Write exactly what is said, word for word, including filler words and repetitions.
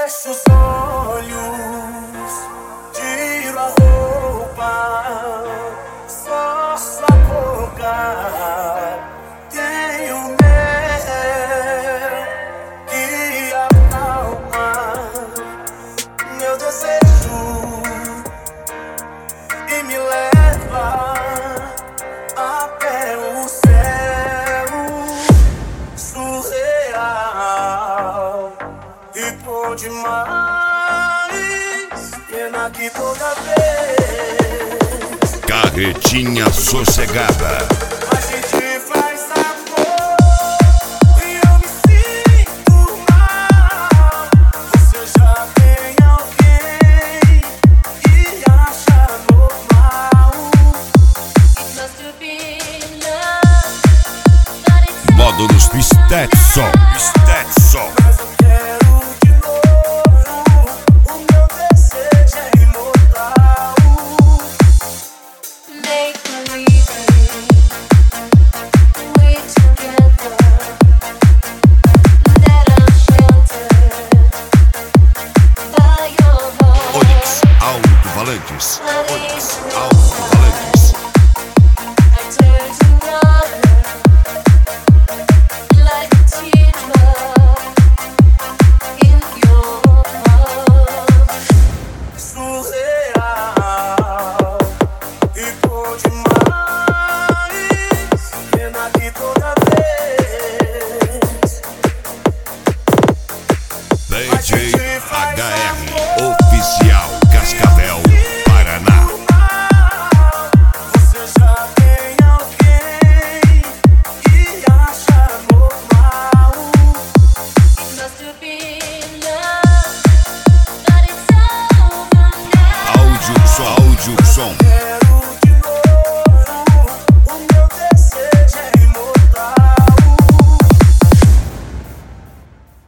fecho os olhos, tiro a roupa, só sua boca tem o mel que acalma meu desejo e me leva até o céu surreal. E bom demais, pena que toda vez Carretinha sossegada. a gente faz amor e eu me sinto mal. Você já tem alguém e acha normal. Módulos Stetson. Stetson. Mas eu quero de novo, o meu desejo é imortal. Make believe we together, that I'm sheltered by your heart. Onyx Alto Valentis. Onyx Alto Valentis. I turn to water like a teardrop in your heart. Surreal e bom demais, pena que toda vez D J H R Oficial Cascavel, Paraná. você já tem alguém e acha normal. Must have been love, but it's over now. Áudio som. Áudio som.